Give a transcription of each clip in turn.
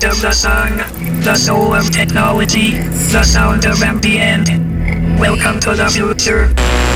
sound of the song, the soul of technology, the sound of ambient. Welcome to the future.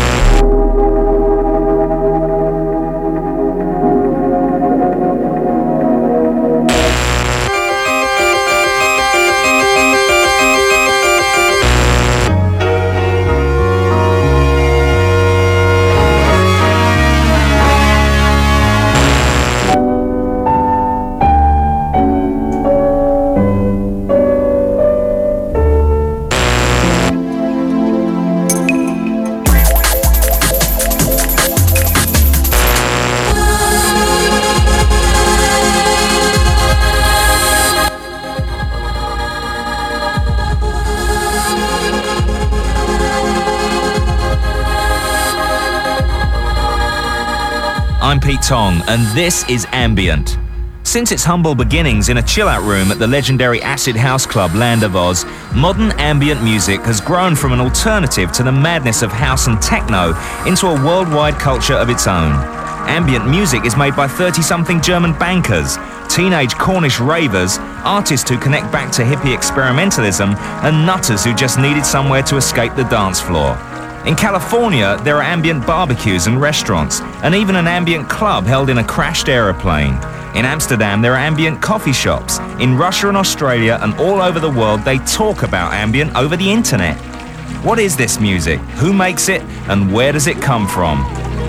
I'm Pete Tong, and this is Ambient. Since its humble beginnings in a chill-out room at the legendary acid house club Land of Oz, modern ambient music has grown from an alternative to the madness of house and techno into a worldwide culture of its own. Ambient music is made by 30-something German bankers, teenage Cornish ravers, artists who connect back to hippie experimentalism, and nutters who just needed somewhere to escape the dance floor. In California, there are ambient barbecues and restaurants, and even an ambient club held in a crashed aeroplane. In Amsterdam, there are ambient coffee shops. In Russia and Australia and all over the world, they talk about ambient over the internet. What is this music? Who makes it? And where does it come from?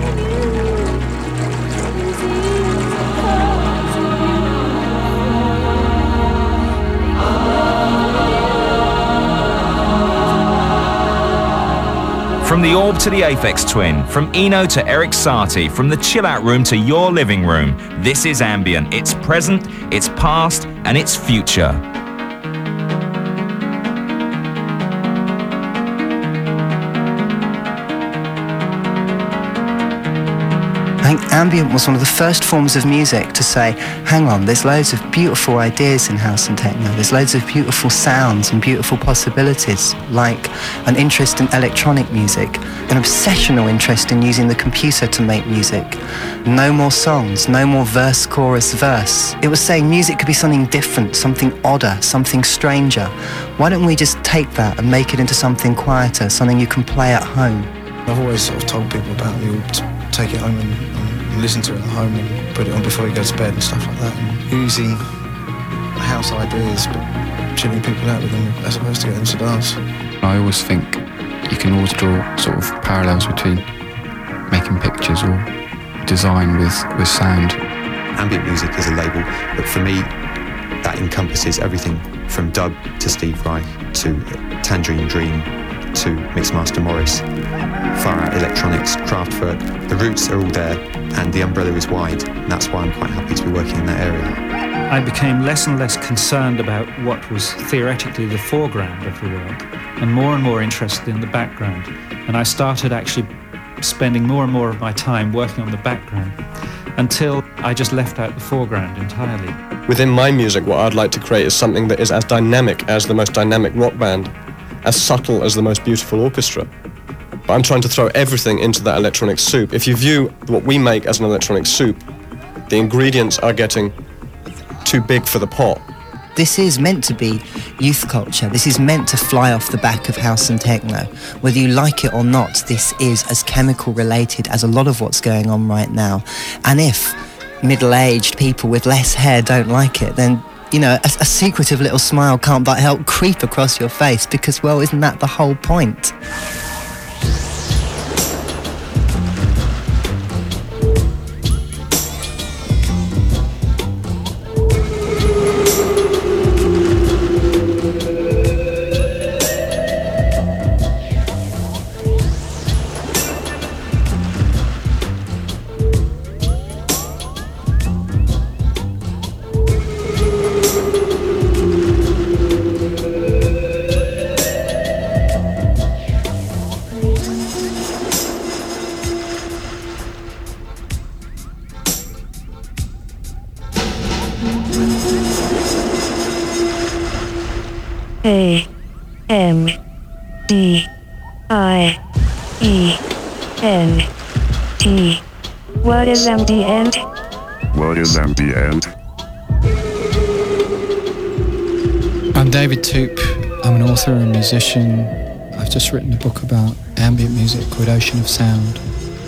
From the Orb to the Aphex Twin, from Eno to Eric Satie, from the chill-out room to your living room, this is Ambient. It's present, it's past, and it's future. I think ambient was one of the first forms of music to say, hang on, there's loads of beautiful ideas in house and techno, there's loads of beautiful sounds and beautiful possibilities, like an interest in electronic music, an obsessional interest in using the computer to make music. No more songs, no more verse, chorus, verse. It was saying music could be something different, something odder, something stranger. Why don't we just take that and make it into something quieter, something you can play at home? I've always sort of told people about the Orb to take it home and listen to it at home and put it on before you go to bed and stuff like that. And using house ideas, but chilling people out with them as opposed to get them to dance. I always think you can always draw sort of parallels between making pictures or design with sound. Ambient music is a label, but for me, that encompasses everything from Doug to Steve Reich to Tangerine Dream to Mixmaster Morris, Far Out Electronics, Kraftwerk. The roots are all there and the umbrella is wide, and that's why I'm quite happy to be working in that area. I became less and less concerned about what was theoretically the foreground of the world and more interested in the background. And I started actually spending more and more of my time working on the background until I just left out the foreground entirely. Within my music, what I'd like to create is something that is as dynamic as the most dynamic rock band, as subtle as the most beautiful orchestra. But I'm trying to throw everything into that electronic soup. If you view what we make as an electronic soup, the ingredients are getting too big for the pot. This is meant to be youth culture. This is meant to fly off the back of house and techno. Whether you like it or not, this is as chemical related as a lot of what's going on right now. And if middle-aged people with less hair don't like it, then you know, a secretive little smile can't but help creep across your face because, well, isn't that the whole point? A-M-B-I-E-N-T. What is ambient? What is ambient? I'm David Toop. I'm an author and musician. I've just written a book about ambient music called Ocean of Sound.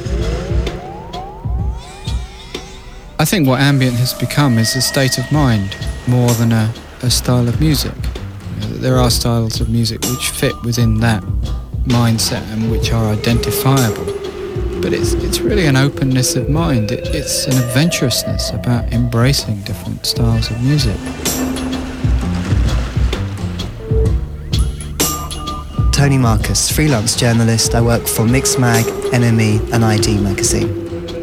I think what ambient has become is a state of mind more than a style of music. There are styles of music which fit within that mindset and which are identifiable. But it's really an openness of mind. It's an adventurousness about embracing different styles of music. Tony Marcus, freelance journalist. I work for Mixmag, NME and ID magazine.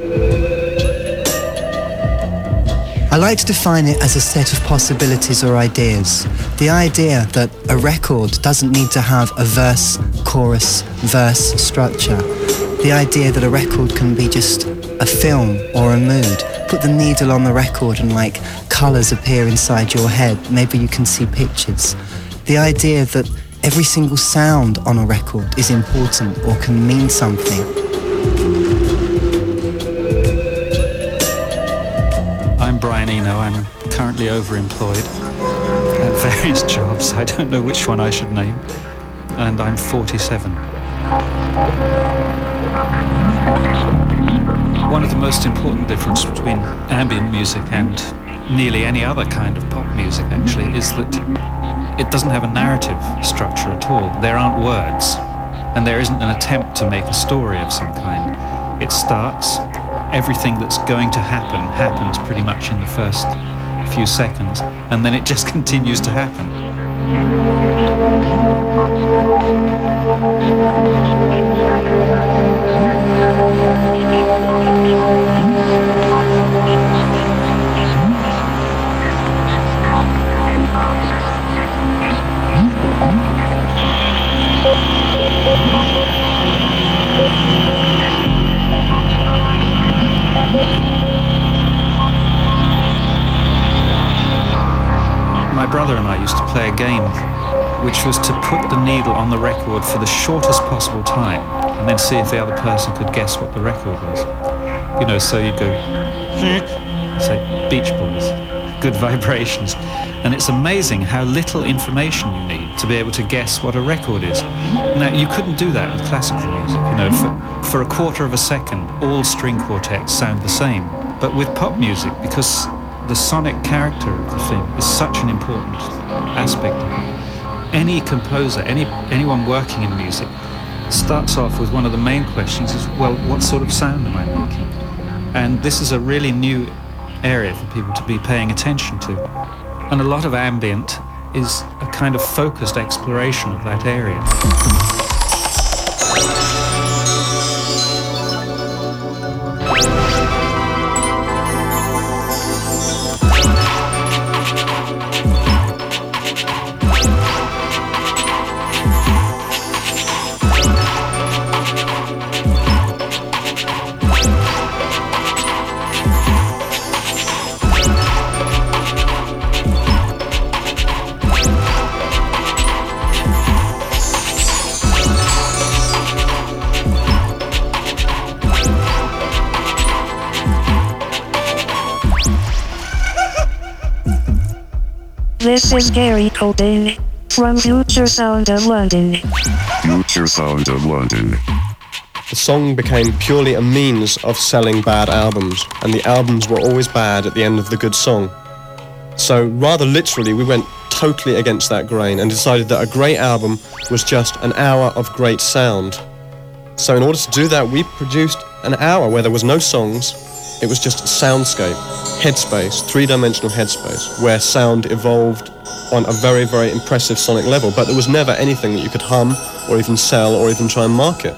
I like to define it as a set of possibilities or ideas. The idea that a record doesn't need to have a verse, chorus, verse structure. The idea that a record can be just a film or a mood. Put the needle on the record and like colours appear inside your head. Maybe you can see pictures. The idea that every single sound on a record is important or can mean something. I'm Brian Eno. I'm currently overemployed at various jobs. I don't know which one I should name. And I'm 47. One of the most important differences between ambient music and nearly any other kind of pop music actually is that it doesn't have a narrative structure at all. There aren't words, and there isn't an attempt to make a story of some kind. It starts, everything that's going to happen happens pretty much in the first few seconds, and then it just continues to happen. My brother and I used to play a game which was to put the needle on the record for the shortest possible time and then see if the other person could guess what the record was. You know, so you'd go, say, Beach Boys, good vibrations. And it's amazing how little information you need to be able to guess what a record is. Now, you couldn't do that with classical music. You know, for a quarter of a second, all string quartets sound the same. But with pop music, because the sonic character of the thing is such an important aspect of it, any composer, anyone working in music starts off with one of the main questions is, well, what sort of sound am I making? And this is a really new area for people to be paying attention to. And a lot of ambient is a kind of focused exploration of that area. This is Gary Colding from Future Sound of London. Future Sound of London. The song became purely a means of selling bad albums, and the albums were always bad at the end of the good song. So rather literally, we went totally against that grain and decided that a great album was just an hour of great sound. So in order to do that, we produced an hour where there was no songs. It was just a soundscape, headspace, three-dimensional headspace, where sound evolved on a very, very impressive sonic level, but there was never anything that you could hum or even sell or even try and market.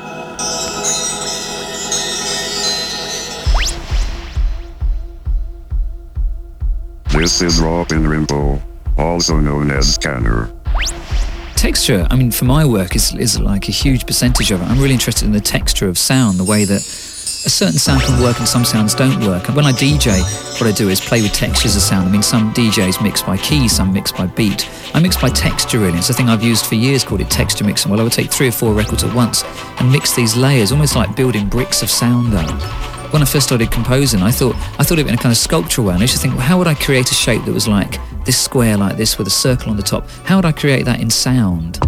This is Robin Rimbaud, also known as Scanner. Texture, I mean, for my work is like a huge percentage of it. I'm really interested in the texture of sound, the way that a certain sound can work and some sounds don't work. And when I DJ, what I do is play with textures of sound. I mean, some DJs mix by key, some mix by beat. I mix by texture, really. It's a thing I've used for years called it texture mixing. Well, I would take 3 or 4 records at once and mix these layers, almost like building bricks of sound up. when I first started composing, I thought of it in a kind of sculptural way. And I used to think, well, how would I create a shape that was like this square like this with a circle on the top? How would I create that in sound?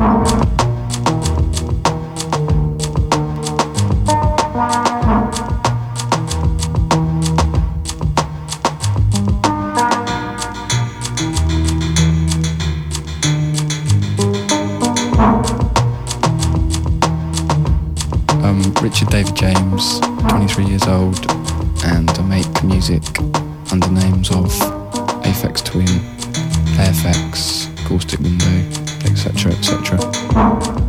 Richard David James, 23 years old, and I make music under names of Aphex Twin, AFX, Caustic Window, etc, etc.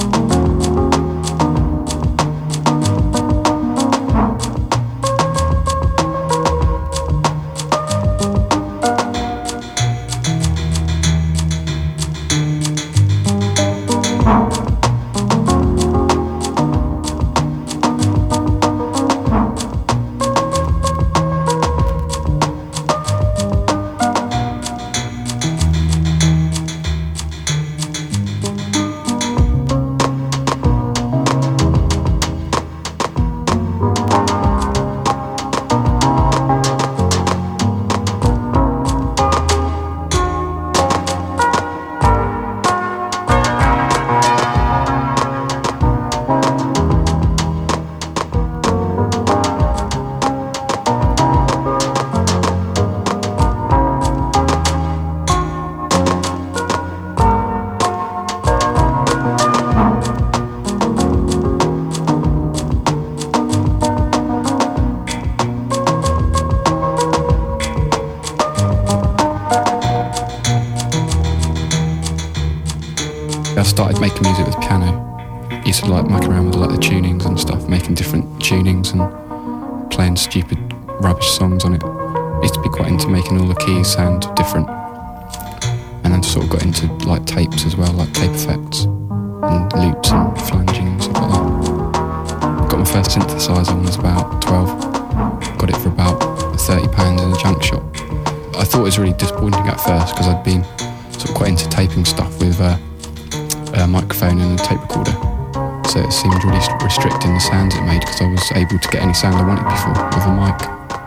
I started making music with piano. I used to like mucking around with like the tunings and stuff, making different tunings and playing stupid rubbish songs on it. I used to be quite into making all the keys sound different. And then sort of got into like tapes as well, like tape effects and loops and flanging and stuff like that. Got my first synthesizer when I was about 12. Got it for about £30 in a junk shop. I thought it was really disappointing at first because I'd been sort of quite into taping stuff with a microphone and a tape recorder, so it seemed really restricting the sounds it made because I was able to get any sound I wanted before with a mic.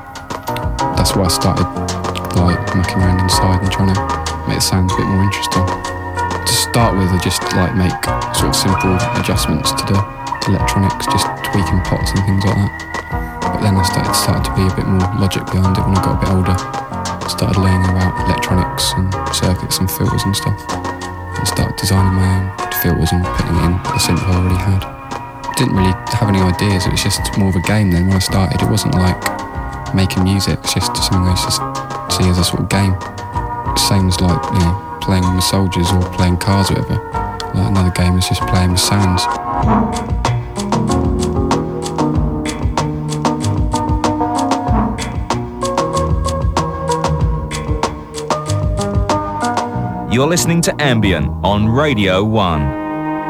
That's why I started like mucking around inside and trying to make the sounds a bit more interesting. To start with, I just like make sort of simple adjustments to the electronics, just tweaking pots and things like that. But then I started to be a bit more logic behind it when I got a bit older. I started learning about electronics and circuits and filters and stuff, and started designing my own filters and putting in the synth I already had. Didn't really have any ideas, it was just more of a game then when I started. It wasn't like making music, it's just something I used to see as a sort of game. Same as like, you know, playing with soldiers or playing cars or whatever. Like another game is just playing with sounds. You're listening to Ambient on Radio 1.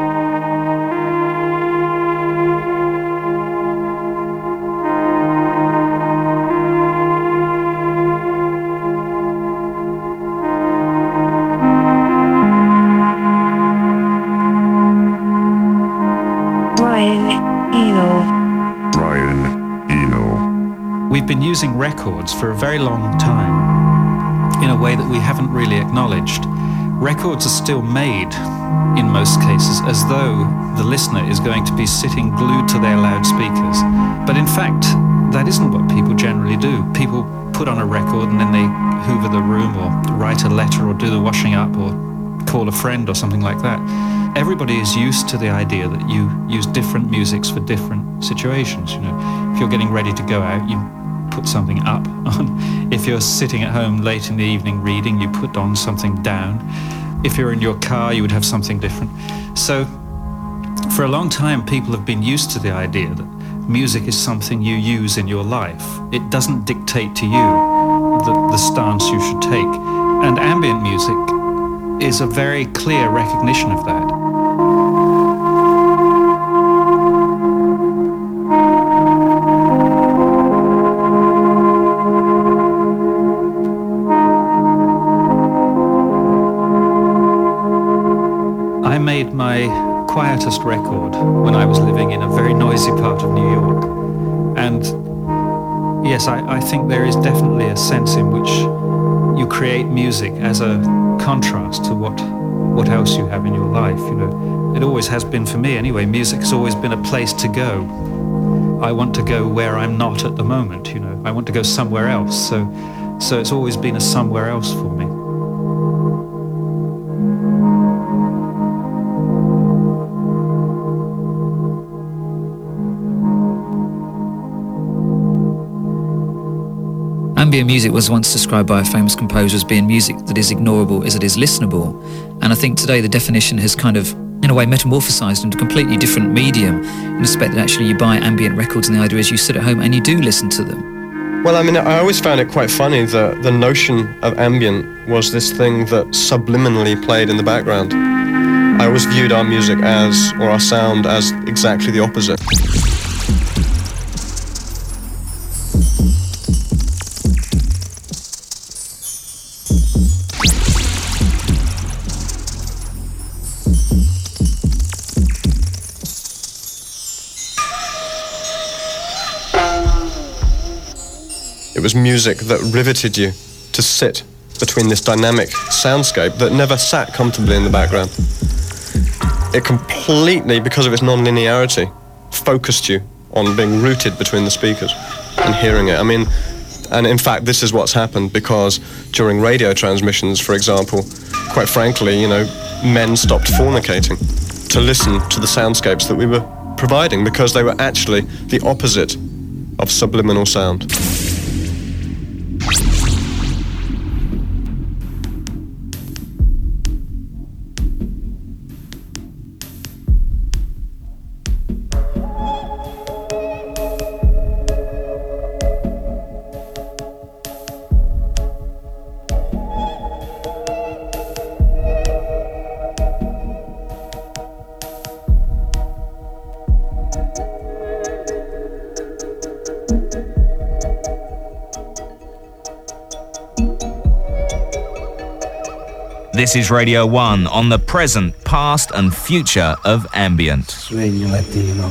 We've been using records for a very long time in a way that we haven't really acknowledged. Records are still made, in most cases, as though the listener is going to be sitting glued to their loudspeakers. But in fact, that isn't what people generally do. People put on a record and then they hoover the room or write a letter or do the washing up or call a friend or something like that. Everybody is used to the idea that you use different musics for different situations. You know, if you're getting ready to go out, you put something up on. If you're sitting at home late in the evening reading, you put on something down. If you're in your car, you would have something different. So for a long time, people have been used to the idea that music is something you use in your life. It doesn't dictate to you the stance you should take. And ambient music is a very clear recognition of that. I made my quietest record when I was living in a very noisy part of New York, and Yes, I think there is definitely a sense in which you create music as a contrast to what else you have in your life. You know, it always has been for me anyway. Music has always been a place to go. I want to go where I'm not at the moment. You know, I want to go somewhere else. So it's always been a somewhere else for me. Ambient music was once described by a famous composer as being music that is ignorable as it is listenable. And I think today the definition has kind of, in a way, metamorphosized into a completely different medium, in the respect that actually you buy ambient records and the idea is you sit at home and you do listen to them. Well, I mean, I always found it quite funny that the notion of ambient was this thing that subliminally played in the background. I always viewed our music as, or our sound as, exactly the opposite. It was music that riveted you to sit between this dynamic soundscape that never sat comfortably in the background. It completely, because of its non-linearity, focused you on being rooted between the speakers and hearing it. I mean, and in fact, this is what's happened because during radio transmissions, for example, quite frankly, you know, men stopped fornicating to listen to the soundscapes that we were providing because they were actually the opposite of subliminal sound. This is Radio 1 on the present, past and future of ambient. Sueño latino.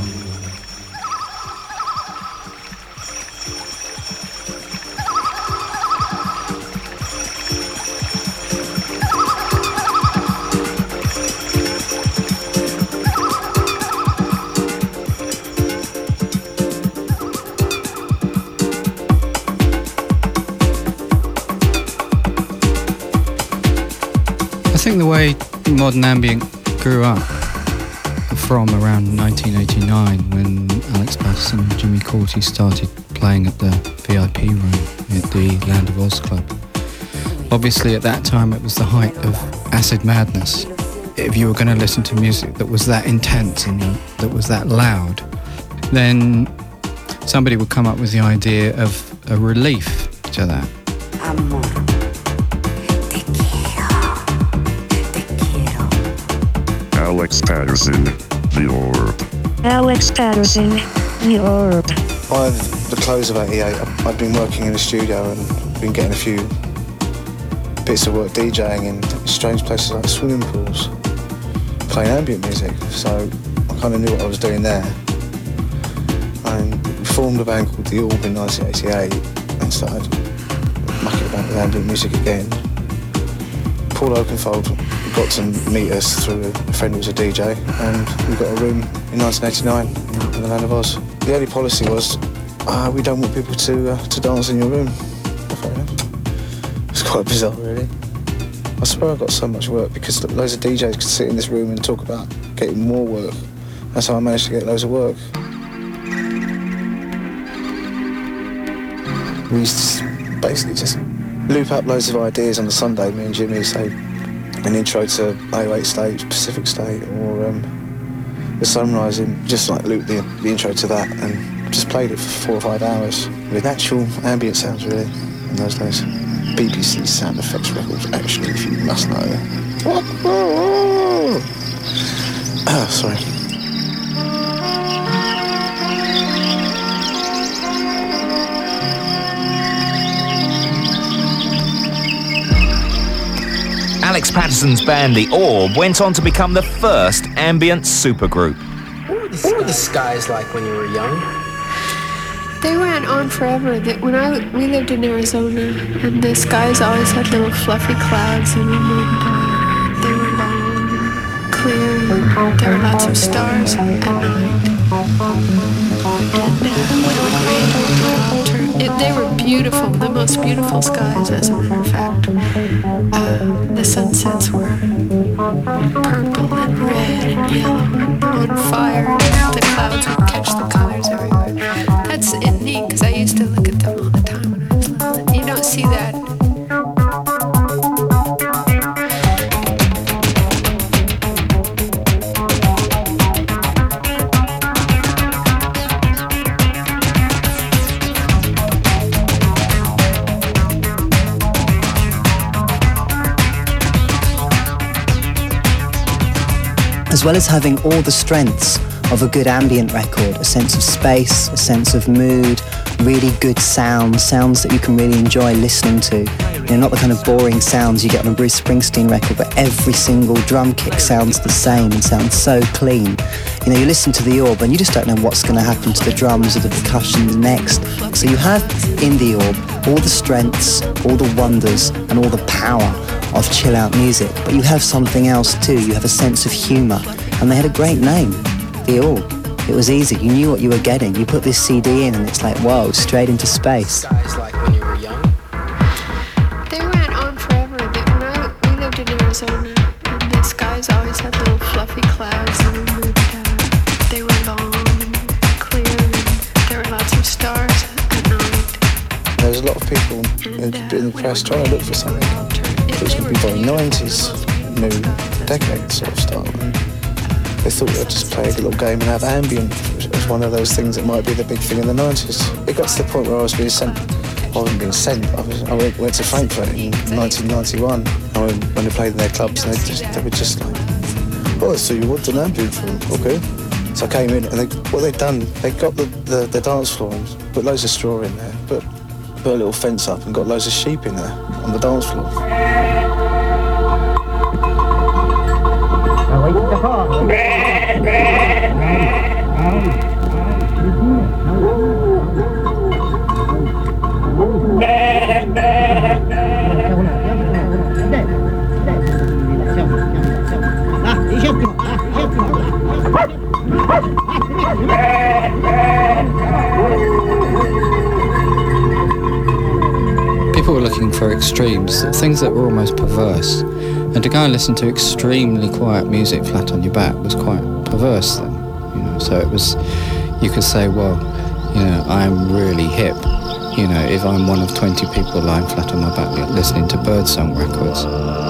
I think the way modern ambient grew up from around 1989 when Alex Paterson and Jimmy Cauty started playing at the VIP room at the Land of Oz Club. Obviously at that time it was the height of acid madness. If you were going to listen to music that was that intense and that was that loud, then somebody would come up with the idea of a relief to that. Alex Paterson, The Orb. Alex Paterson, The Orb. By the close of '88, I'd been working in the studio and been getting a few bits of work DJing in strange places like swimming pools, playing ambient music. So I kind of knew what I was doing there. And we formed a band called The Orb in 1988 and started mucking about with ambient music again. Paul Oakenfold got to meet us through a friend who was a DJ, and we got a room in 1989 in the Land of Oz. The only policy was, we don't want people to dance in your room. Fair enough. It's quite bizarre, really. I swear I got so much work because loads of DJs could sit in this room and talk about getting more work. That's how I managed to get loads of work. We used to basically just loop up loads of ideas on a Sunday, me and Jimmy, say an intro to 808 State, Pacific State, or The Sunrise, and just like loop the intro to that and just played it for 4 or 5 hours with actual ambient sounds, really, in those days. BBC sound effects records, actually, if you must know. Sorry. Alex Paterson's band The Orb went on to become the first ambient supergroup. What were the skies like when you were young? They went on forever. When we lived in Arizona, and the skies always had little fluffy clouds in them, and they were long, clear, and there were lots of stars at night. And when it would rain, they were beautiful, the most beautiful skies, as a matter of fact. The sunsets were purple and red and yellow and on fire, and the clouds would catch the colors everywhere. That's neat, because I used to look at them all the time when I was little. You don't see that. As well as having all the strengths of a good ambient record, a sense of space, a sense of mood, really good sounds that you can really enjoy listening to. You know, not the kind of boring sounds you get on a Bruce Springsteen record, but every single drum kick sounds the same and sounds so clean. You know, you listen to the Orb and you just don't know what's going to happen to the drums or the percussion next. So you have in the Orb all the strengths, all the wonders and all the power of chill out music, but you have something else too. You have a sense of humour, and they had a great name, the Orb. It was easy, you knew what you were getting. You put this CD in and it's like, whoa, straight into space. Like when you were young? They went on forever. We lived in Arizona, and the skies always had little fluffy clouds in them, and they were long and clear, and there were lots of stars at night. There's a lot of people in the press trying to look for something. It's going to be very 90s, new decade sort of style. They thought they'd just play a little game and have ambient, which was one of those things that might be the big thing in the 90s. It got to the point where I was being sent. I wasn't being sent. I went to Frankfurt in 1991. When they played in their clubs, they were just like, "Oh, so you want an ambient film? Okay." So I came in, and what they'd done, they got the dance floor and put loads of straw in there, put a little fence up and got loads of sheep in there on the dance floor. People were looking for extremes, things that were almost perverse. And to go and listen to extremely quiet music flat on your back was quite perverse then, you know. So it was, you could say, well, you know, I'm really hip, you know, if I'm one of 20 people lying flat on my back listening to Birdsong records.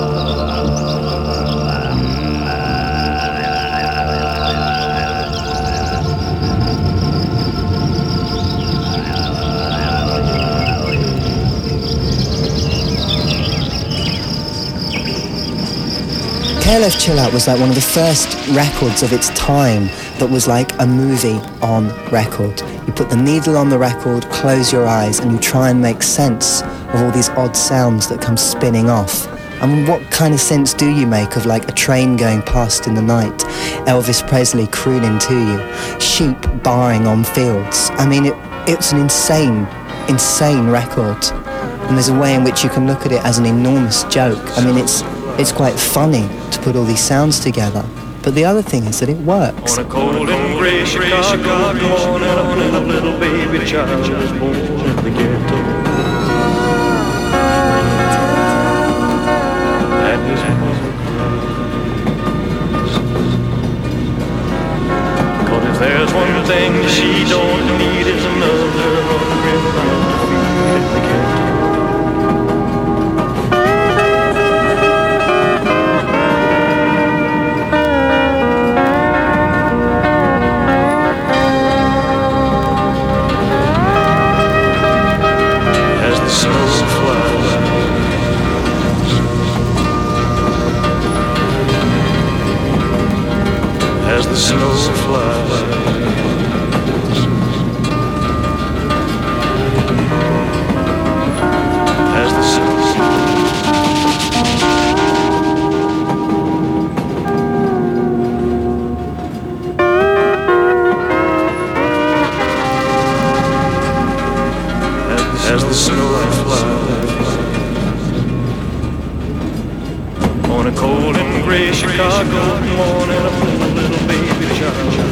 KLF Chill Out was like one of the first records of its time that was like a movie on record. You put the needle on the record, close your eyes, and you try and make sense of all these odd sounds that come spinning off. I mean, what kind of sense do you make of like a train going past in the night, Elvis Presley crooning to you, sheep baaing on fields? I mean, it's an insane record. And there's a way in which you can look at it as an enormous joke. I mean, it's quite funny to put all these sounds together. But the other thing is that it works. On a cold and gray Chicago morning, a little baby child was born in the ghetto. And his mother cries. 'Cause if there's one thing she don't need is another hungry mouth to feed in the ghetto. As the snow flies, as the snow in gray Chicago morning, I pull a little baby child.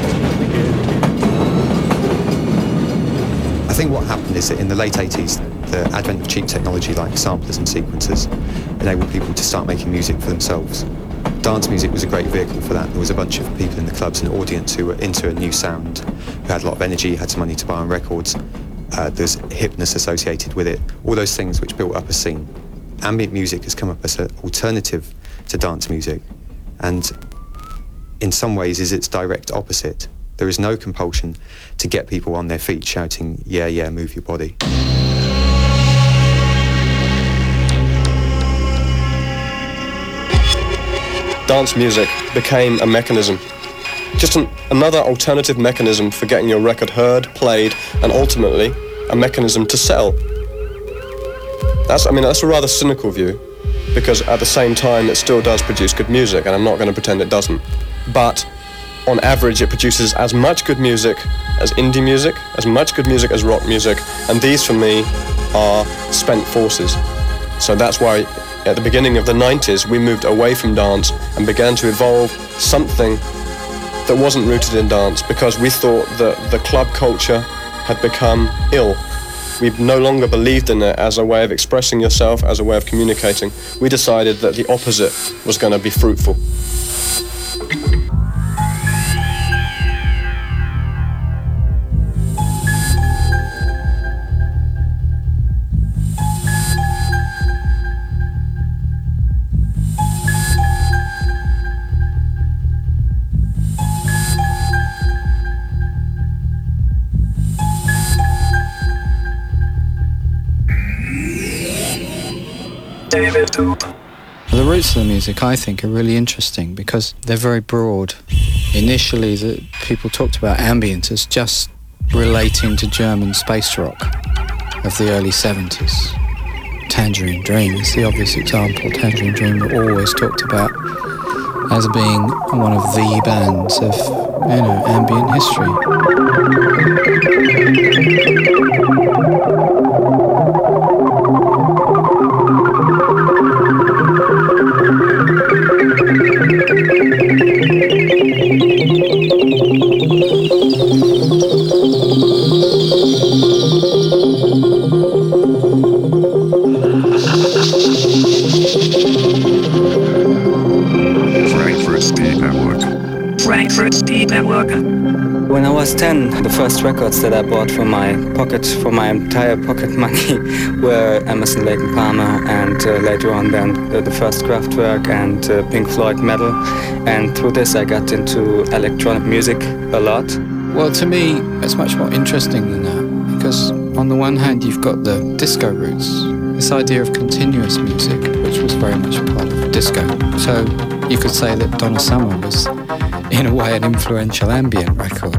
I think what happened is that in the late 80s, the advent of cheap technology like samplers and sequencers enabled people to start making music for themselves. Dance music was a great vehicle for that. There was a bunch of people in the clubs and audience who were into a new sound, who had a lot of energy, had some money to buy on records. There's hipness associated with it, all those things which built up a scene. Ambient music has come up as an alternative to dance music, and in some ways is its direct opposite. There is no compulsion to get people on their feet shouting, yeah, yeah, move your body. Dance music became a mechanism. Just another alternative mechanism for getting your record heard, played, and ultimately a mechanism to sell. That's a rather cynical view, because at the same time it still does produce good music, and I'm not going to pretend it doesn't. But on average it produces as much good music as indie music, as much good music as rock music, and these for me are spent forces. So that's why at the beginning of the 90s we moved away from dance and began to evolve something that wasn't rooted in dance, because we thought that the club culture had become ill. We no longer believed in it as a way of expressing yourself, as a way of communicating. We decided that the opposite was going to be fruitful. The roots of the music, I think, are really interesting because they're very broad. Initially, people talked about ambient as just relating to German space rock of the early 70s. Tangerine Dream is the obvious example. Tangerine Dream were always talked about as being one of the bands of, ambient history. Frankfurt Speed Network. When I was 10, the first records that I bought for my entire pocket money, were Emerson, Lake and Palmer, and later on then the first Kraftwerk and Pink Floyd metal. And through this I got into electronic music a lot. Well, to me, it's much more interesting than that, because on the one hand you've got the disco roots, this idea of continuous music, which was very much a part of disco. So you could say that Donna Summer was, in a way, an influential ambient record.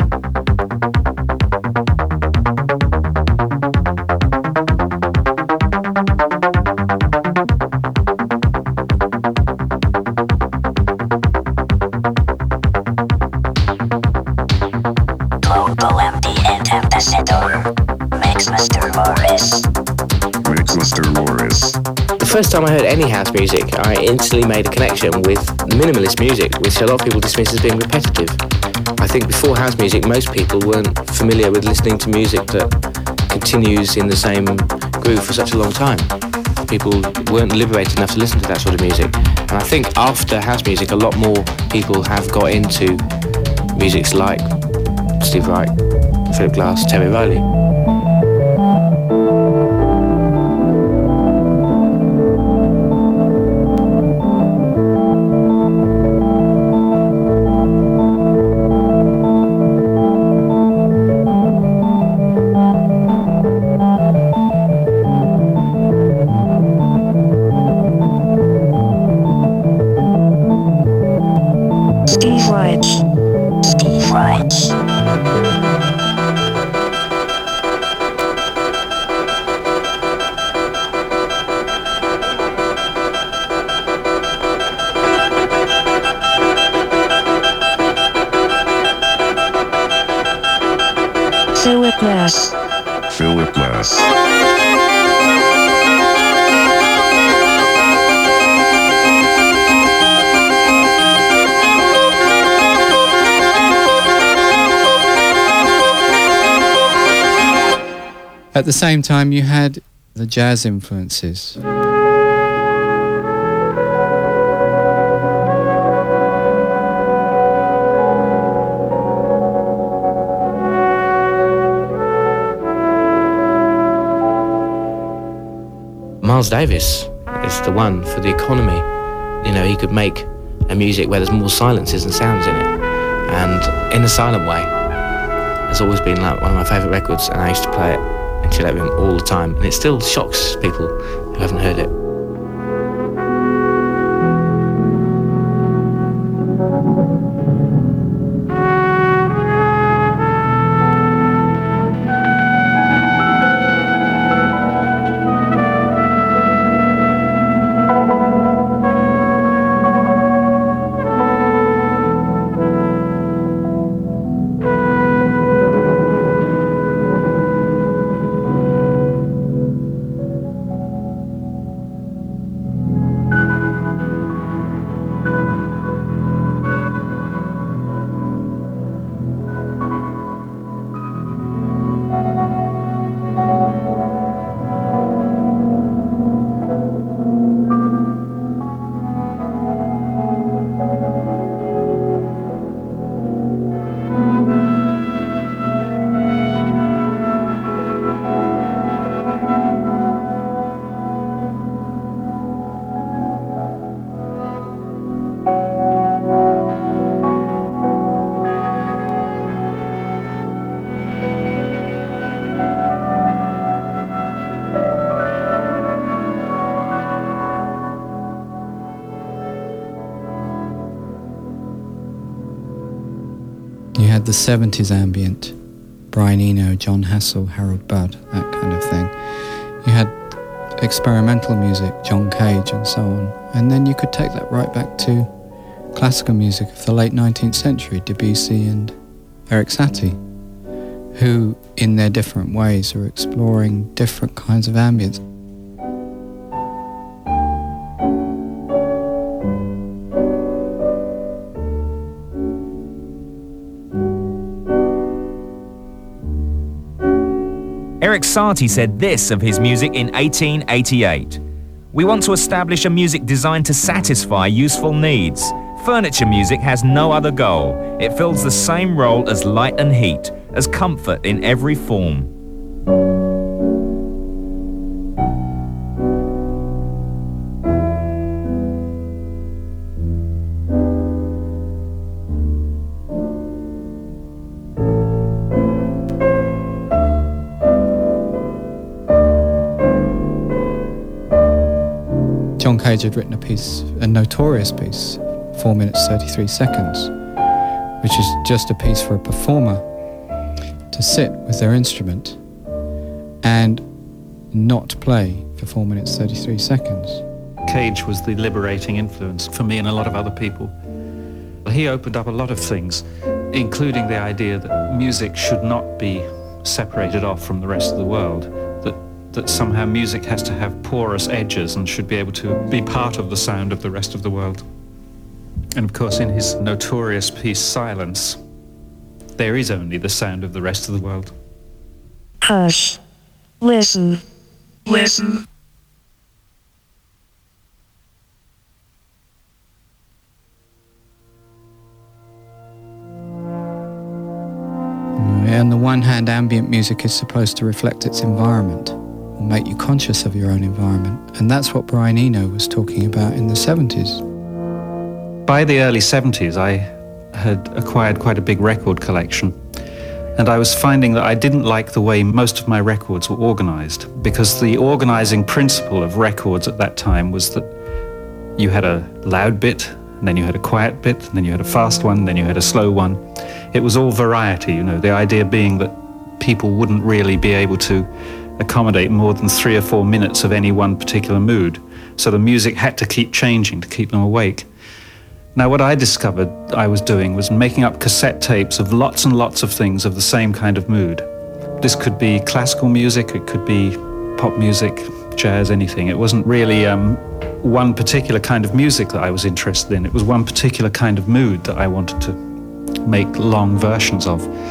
Global Ambient Ambassador, Mixmaster Morris. Mixmaster Morris. The first time I heard any house music, I instantly made a connection with minimalist music, which a lot of people dismiss as being repetitive. I think before house music, most people weren't familiar with listening to music that continues in the same groove for such a long time. People weren't liberated enough to listen to that sort of music. And I think after house music, a lot more people have got into musics like Steve Reich, Philip Glass, Terry Riley. Philip Glass. At the same time, you had the jazz influences. Miles Davis is the one for the economy. You know, he could make a music where there's more silences than sounds in it, and in a silent way. It's always been like one of my favourite records, and I used to play it in chill out with him all the time, and it still shocks people who haven't heard it. You had the 70s ambient, Brian Eno, John Hassell, Harold Budd, that kind of thing. You had experimental music, John Cage and so on. And then you could take that right back to classical music of the late 19th century, Debussy and Erik Satie, who in their different ways are exploring different kinds of ambience. Erik Satie said this of his music in 1888. "We want to establish a music designed to satisfy useful needs. Furniture music has no other goal. It fills the same role as light and heat, as comfort in every form." John Cage had written a piece, a notorious piece, 4 minutes 33 seconds, which is just a piece for a performer to sit with their instrument and not play for 4 minutes 33 seconds. Cage was the liberating influence for me and a lot of other people. He opened up a lot of things, including the idea that music should not be separated off from the rest of the world, that somehow music has to have porous edges and should be able to be part of the sound of the rest of the world. And of course, in his notorious piece, Silence, there is only the sound of the rest of the world. Hush. Listen. Listen. On the one hand, ambient music is supposed to reflect its environment, or make you conscious of your own environment. And that's what Brian Eno was talking about in the 70s. By the early 70s, I had acquired quite a big record collection. And I was finding that I didn't like the way most of my records were organized, because the organizing principle of records at that time was that you had a loud bit, and then you had a quiet bit, and then you had a fast one, and then you had a slow one. It was all variety, the idea being that people wouldn't really be able to accommodate more than 3 or 4 minutes of any one particular mood. So the music had to keep changing to keep them awake. Now what I discovered I was doing was making up cassette tapes of lots and lots of things of the same kind of mood. This could be classical music, it could be pop music, jazz, anything. It wasn't really one particular kind of music that I was interested in. It was one particular kind of mood that I wanted to make long versions of.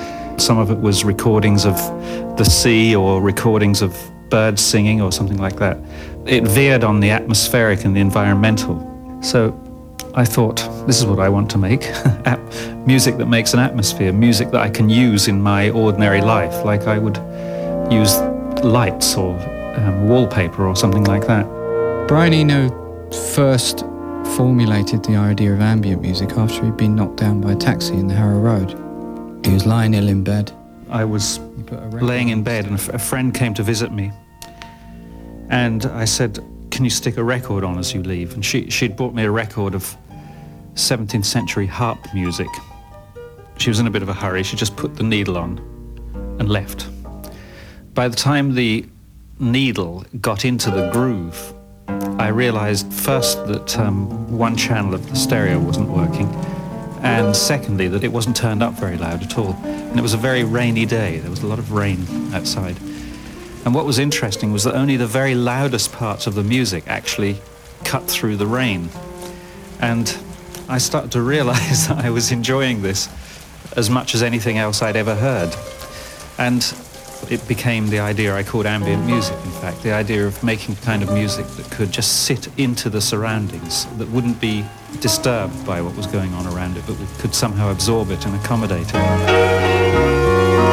Some of it was recordings of the sea or recordings of birds singing or something like that. It veered on the atmospheric and the environmental. So I thought, this is what I want to make. Music that makes an atmosphere, music that I can use in my ordinary life, like I would use lights or wallpaper or something like that. Brian Eno first formulated the idea of ambient music after he'd been knocked down by a taxi in the Harrow Road. He was lying ill in bed. I was laying in bed and a friend came to visit me. And I said, can you stick a record on as you leave? And she'd bought me a record of 17th century harp music. She was in a bit of a hurry. She just put the needle on and left. By the time the needle got into the groove, I realized first that one channel of the stereo wasn't working, and secondly that it wasn't turned up very loud at all. And it was a very rainy day. There was a lot of rain outside. And what was interesting was that only the very loudest parts of the music actually cut through the rain. And I started to realize that I was enjoying this as much as anything else I'd ever heard. And it became the idea I called ambient music, in fact, the idea of making kind of music that could just sit into the surroundings, that wouldn't be disturbed by what was going on around it, but could somehow absorb it and accommodate it.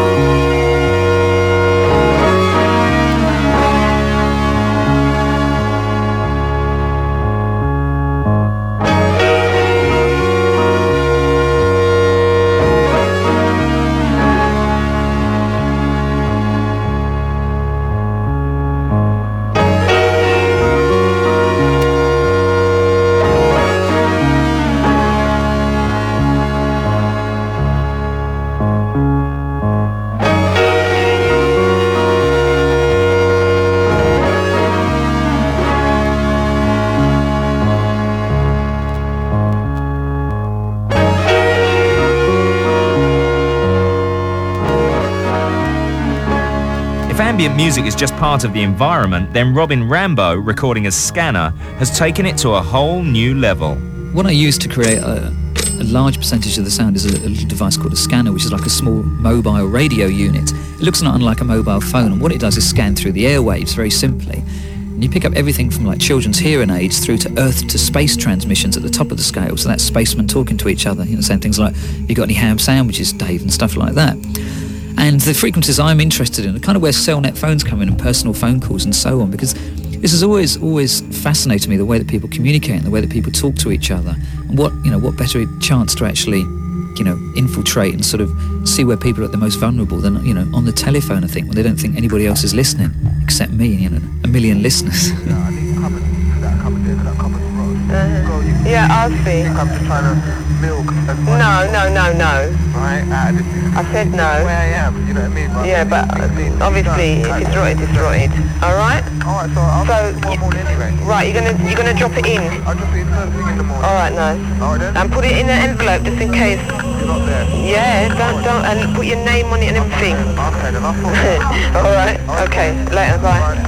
Ambient music is just part of the environment, then Robin Rambo, recording as Scanner, has taken it to a whole new level. What I use to create a large percentage of the sound is a little device called a scanner, which is like a small mobile radio unit. It looks not unlike a mobile phone, and what it does is scan through the airwaves very simply. And you pick up everything from like children's hearing aids through to Earth to space transmissions at the top of the scale. So that's spacemen talking to each other, saying things like, "You got any ham sandwiches, Dave?" and stuff like that. And the frequencies I'm interested in are kind of where cellnet phones come in and personal phone calls and so on, because this has always fascinated me, the way that people communicate and the way that people talk to each other. And what better chance to actually, infiltrate and sort of see where people are at the most vulnerable than, on the telephone, I think, when they don't think anybody else is listening, except me, a million listeners. Yeah, I'll see. I'm just trying to milk. No. Right? I said no. Where I am, you know what I mean? But yeah, but obviously, if it's rotted, it's rotted. All right? All right, so I'll do one more anyway. Right, you're gonna drop it in. I'll drop it in first thing in the morning. All right, nice. All right then. And put it in an envelope just in case. You're not there. Yeah, don't, and put your name on it and everything. Okay, then I'll follow. All right. Okay. Later. Bye.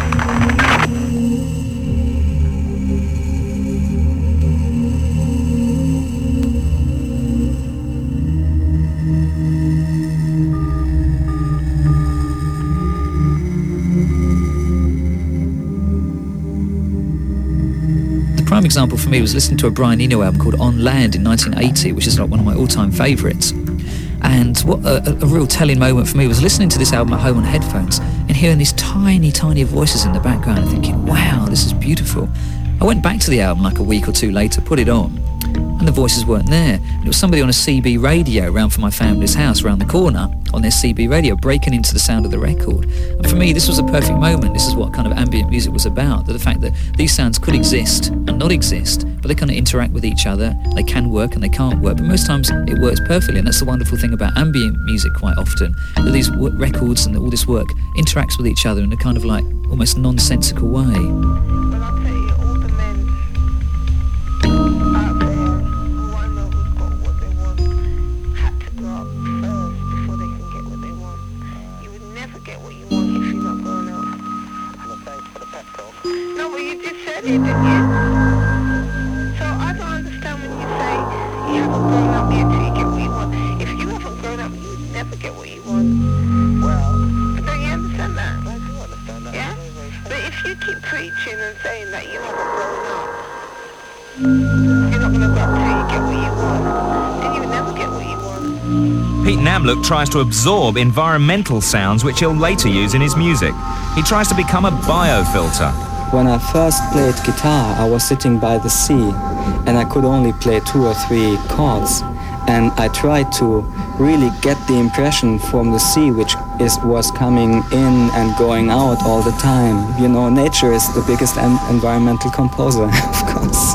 Prime example for me was listening to a Brian Eno album called On Land in 1980, which is like one of my all-time favourites. And what a real telling moment for me was listening to this album at home on headphones and hearing these tiny, tiny voices in the background and thinking, wow, this is beautiful. I went back to the album like a week or two later, put it on, and the voices weren't there. And it was somebody on a CB radio around from my family's house around the corner on their CB radio breaking into the sound of the record. And for me, this was a perfect moment. This is what kind of ambient music was about, the fact that these sounds could exist and not exist, but they kind of interact with each other. They can work and they can't work, but most times it works perfectly. And that's the wonderful thing about ambient music quite often, that these records and all this work interacts with each other in a kind of like almost nonsensical way. Didn't you? So I don't understand when you say you haven't grown up yet till you get what you want. If you haven't grown up, you never get what you want. Pete Namlook tries to absorb environmental sounds which he'll later use in his music. He tries to become a biofilter. When I first played guitar, I was sitting by the sea and I could only play 2 or 3 chords. And I tried to really get the impression from the sea, which was coming in and going out all the time. You know, nature is the biggest environmental composer, of course.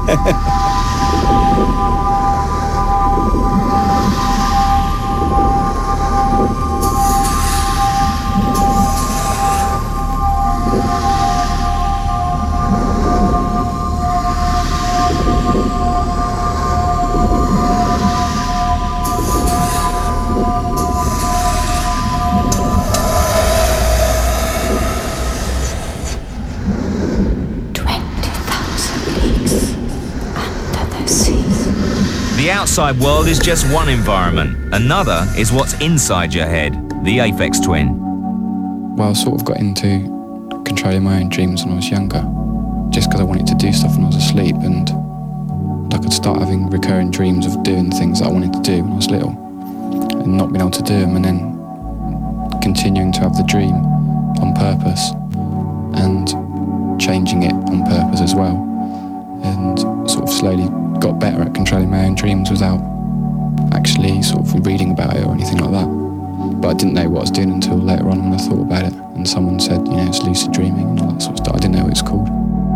The outside world is just one environment. Another is what's inside your head, the Aphex Twin. Well, I sort of got into controlling my own dreams when I was younger, just because I wanted to do stuff when I was asleep, and I could start having recurring dreams of doing things that I wanted to do when I was little, and not being able to do them, and then continuing to have the dream on purpose, and changing it on purpose as well, and sort of slowly got better at controlling my own dreams without actually sort of reading about it or anything like that. But I didn't know what I was doing until later on when I thought about it, and someone said, you know, it's lucid dreaming and all that sort of stuff. I didn't know what it's called.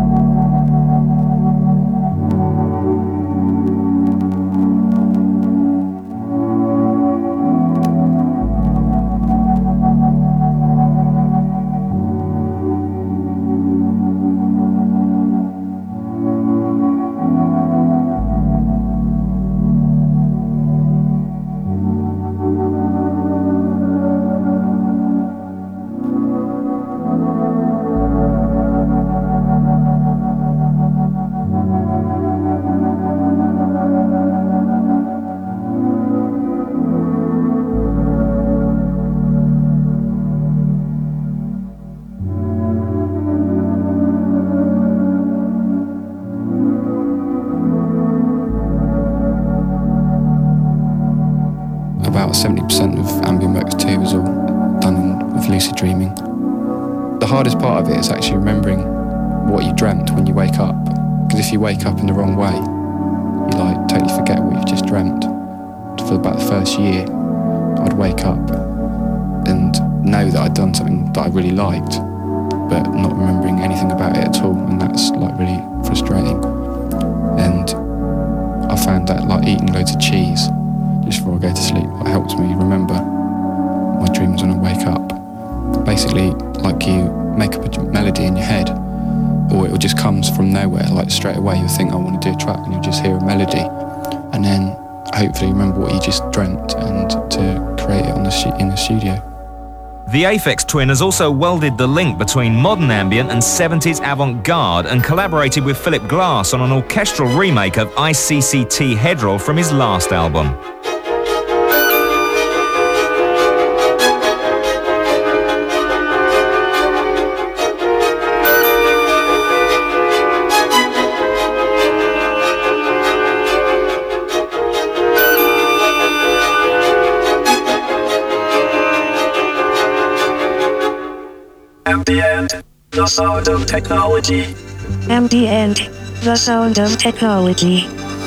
About 70% of ambient work too was all done with lucid dreaming. The hardest part of it is actually remembering what you dreamt when you wake up, because if you wake up in the wrong way, you like totally forget what you've just dreamt. For about the first year, I'd wake up and know that I'd done something that I really liked, but not remembering anything about it at all, and that's like really frustrating. And I found that like eating loads of cheese just before I go to sleep, it helps me remember my dreams when I wake up. Basically, like you make up a melody in your head, or it just comes from nowhere, like straight away you'll think, I want to do a track, and you'll just hear a melody, and then hopefully remember what you just dreamt and to create it in the studio. The Aphex Twin has also welded the link between modern ambient and 70s avant-garde, and collaborated with Philip Glass on an orchestral remake of ICCT Headroll from his last album. Ambient, the sound of technology. Ambient, the sound of technology.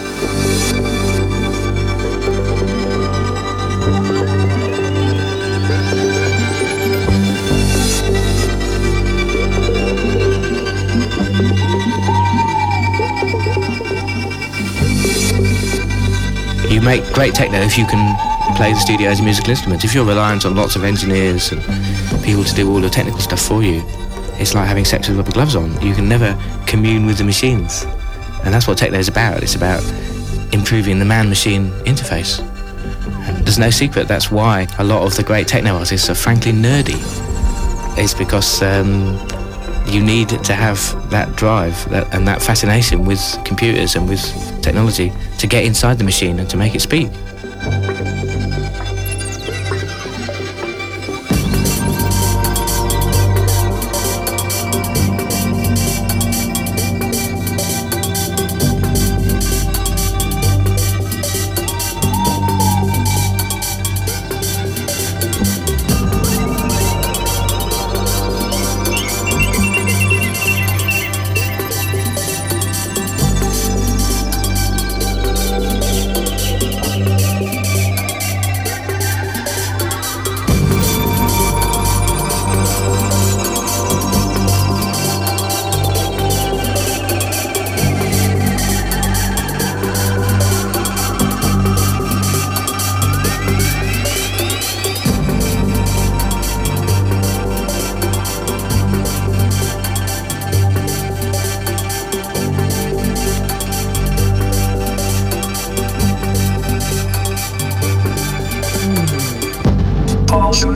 You make great techno if you can play the studio as a musical instrument. If you're reliant on lots of engineers and people to do all the technical stuff for you, it's like having sex with rubber gloves on. You can never commune with the machines. And that's what techno is about. It's about improving the man-machine interface. And there's no secret that's why a lot of the great techno artists are frankly nerdy. It's because you need to have that drive and that fascination with computers and with technology to get inside the machine and to make it speak.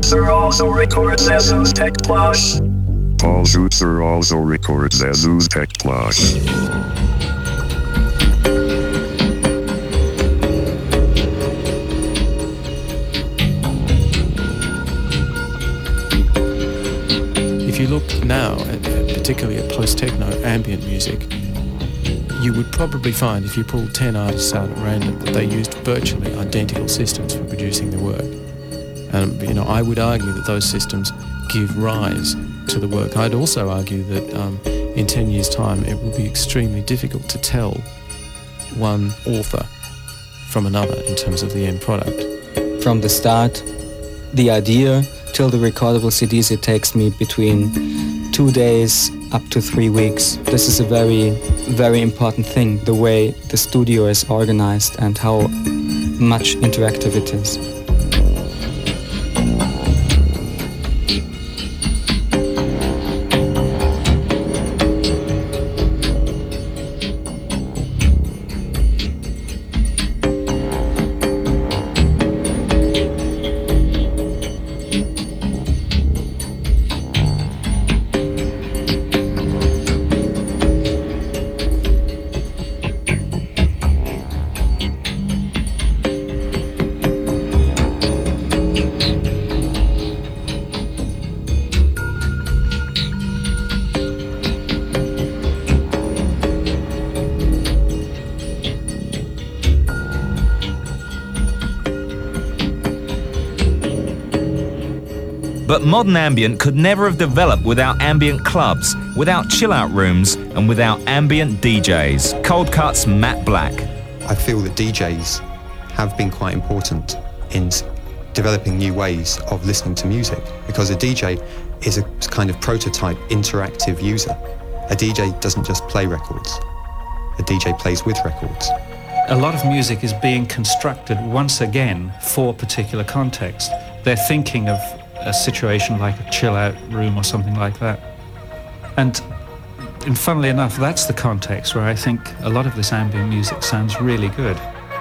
Schutzer also records Jesus Tech Plus. Paul Schutzer also records Jesus Tech Plus. If you look now, particularly at post-techno ambient music, you would probably find, if you pulled 10 artists out at random, that they used virtually identical systems for producing their work. And I would argue that those systems give rise to the work. I'd also argue that in 10 years' time, it will be extremely difficult to tell one author from another in terms of the end product. From the start, the idea till the recordable CDs, it takes me between 2 days up to 3 weeks. This is a very, very important thing, the way the studio is organized and how much interactive it is. But modern ambient could never have developed without ambient clubs, without chill-out rooms, and without ambient DJs. Cold Cut's Matt Black. I feel that DJs have been quite important in developing new ways of listening to music, because a DJ is a kind of prototype interactive user. A DJ doesn't just play records. A DJ plays with records. A lot of music is being constructed once again for a particular context. They're thinking of a situation like a chill-out room or something like that. And funnily enough, that's the context where I think a lot of this ambient music sounds really good.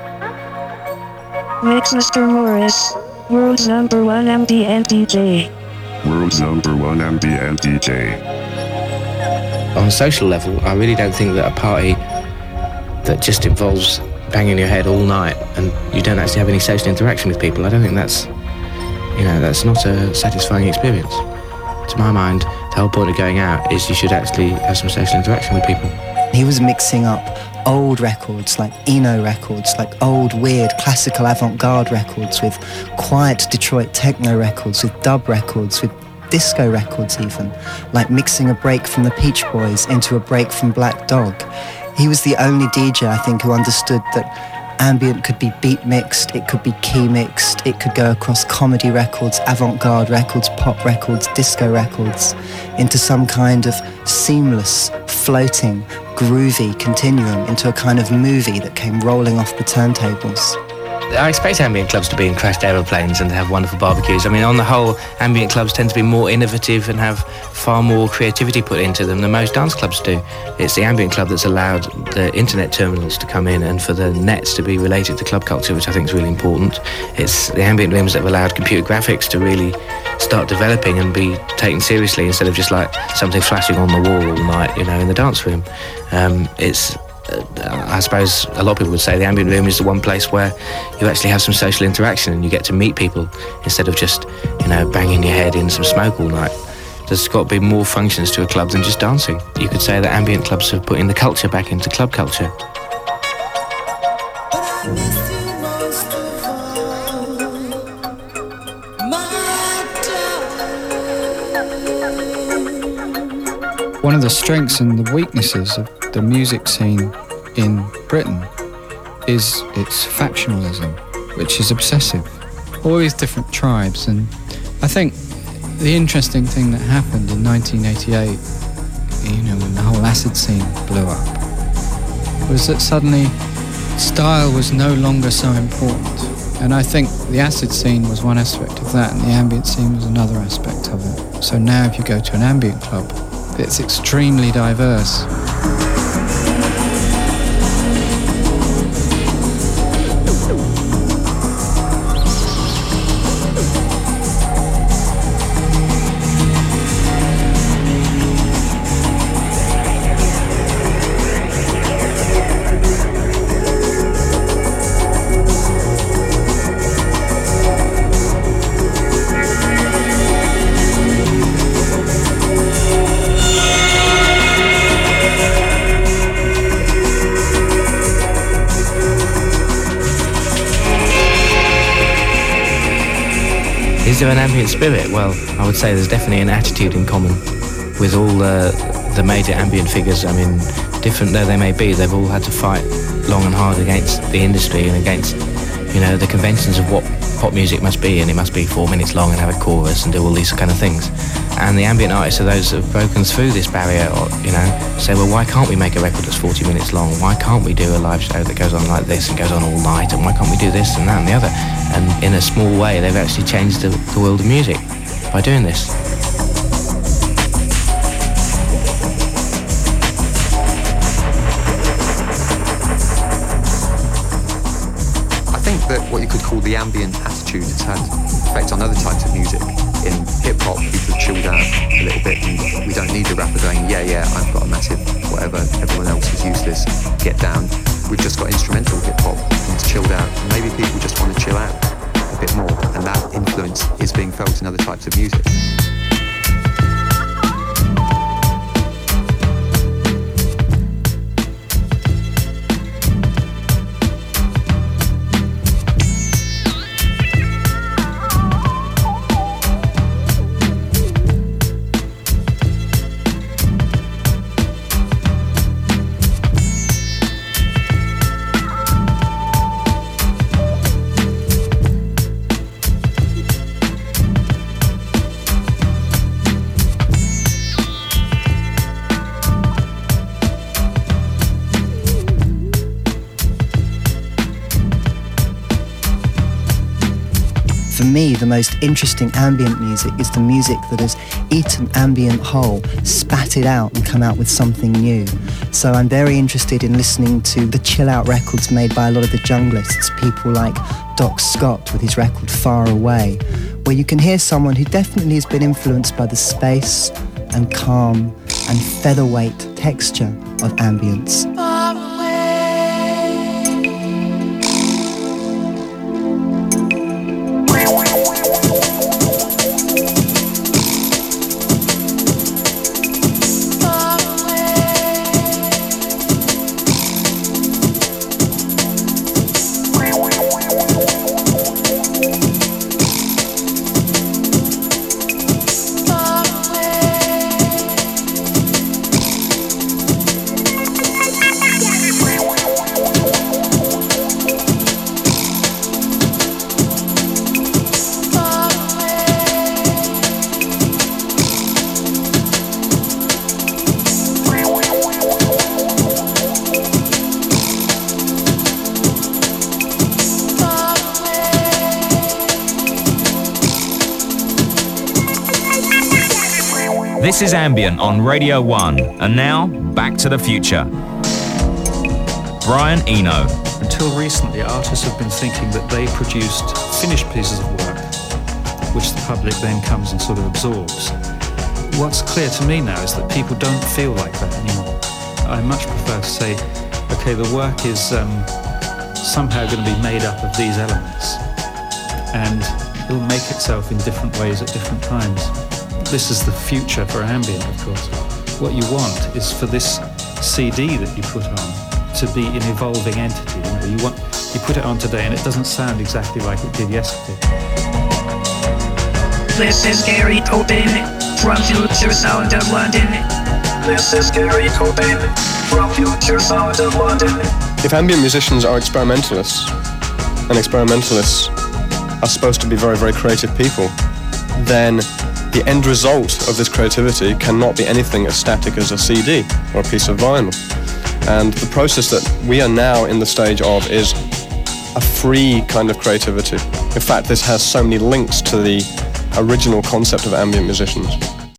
Mix Mr. Morris, world's #1 ambient DJ. World's #1 ambient DJ. On a social level, I really don't think that a party that just involves banging your head all night and you don't actually have any social interaction with people, I don't think that's not a satisfying experience. To my mind, the whole point of going out is you should actually have some social interaction with people. He was mixing up old records, like Eno records, like old, weird, classical avant-garde records with quiet Detroit techno records, with dub records, with disco records even, like mixing a break from the Peach Boys into a break from Black Dog. He was the only DJ, I think, who understood that ambient could be beat mixed, it could be key mixed, it could go across comedy records, avant-garde records, pop records, disco records, into some kind of seamless, floating, groovy continuum, into a kind of movie that came rolling off the turntables. I expect ambient clubs to be in crashed aeroplanes and to have wonderful barbecues. I mean, on the whole, ambient clubs tend to be more innovative and have far more creativity put into them than most dance clubs do. It's the ambient club that's allowed the internet terminals to come in and for the nets to be related to club culture, which I think is really important. It's the ambient rooms that have allowed computer graphics to really start developing and be taken seriously instead of just like something flashing on the wall all night, in the dance room. I suppose a lot of people would say the ambient room is the one place where you actually have some social interaction and you get to meet people instead of just, banging your head in some smoke all night. There's got to be more functions to a club than just dancing. You could say that ambient clubs have put in the culture back into club culture. One of the strengths and the weaknesses of the music scene in Britain is its factionalism, which is obsessive. All these different tribes, and I think the interesting thing that happened in 1988, when the whole acid scene blew up, was that suddenly style was no longer so important. And I think the acid scene was one aspect of that, and the ambient scene was another aspect of it. So now if you go to an ambient club, it's extremely diverse. Is there an ambient spirit? Well, I would say there's definitely an attitude in common with all the major ambient figures. I mean, different though they may be, they've all had to fight long and hard against the industry and against, you know, the conventions of what pop music must be, and it must be 4 minutes long and have a chorus and do all these kind of things. And the ambient artists are those that have broken through this barrier, or, you know, say, well, why can't we make a record that's 40 minutes long? Why can't we do a live show that goes on like this and goes on all night? And why can't we do this and that and the other? And in a small way, they've actually changed the world of music by doing this. I think that what you could call the ambient attitude has had effect on other types of music. In hip-hop, people have chilled out a little bit, and we don't need the rapper going, yeah, I've got a massive whatever, everyone else is useless, get down. We've just got instrumental hip-hop, and it's chilled out, and maybe people just want to chill out a bit more, and that influence is being felt in other types of music. For me, the most interesting ambient music is the music that has eaten ambient whole, spat it out and come out with something new. So I'm very interested in listening to the chill out records made by a lot of the junglists, people like Doc Scott with his record Far Away, where you can hear someone who definitely has been influenced by the space and calm and featherweight texture of ambience. This is Ambient on Radio 1, and now, back to the future. Brian Eno. Until recently, artists have been thinking that they produced finished pieces of work, which the public then comes and sort of absorbs. What's clear to me now is that people don't feel like that anymore. I much prefer to say, okay, the work is somehow going to be made up of these elements, and it will make itself in different ways at different times. This is the future for ambient, of course. What you want is for this CD that you put on to be an evolving entity. You put it on today and it doesn't sound exactly like it did yesterday. This is Gary Cobain from Future Sound of London. This is Gary Cobain from Future Sound of London. If ambient musicians are experimentalists, and experimentalists are supposed to be very, very creative people, then the end result of this creativity cannot be anything as static as a CD or a piece of vinyl. And the process that we are now in the stage of is a free kind of creativity. In fact, this has so many links to the original concept of ambient musicians.